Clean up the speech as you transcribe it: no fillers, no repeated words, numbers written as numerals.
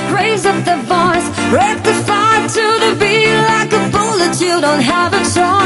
raise up the voice, rectify to the beat like a bullet. You don't have a choice.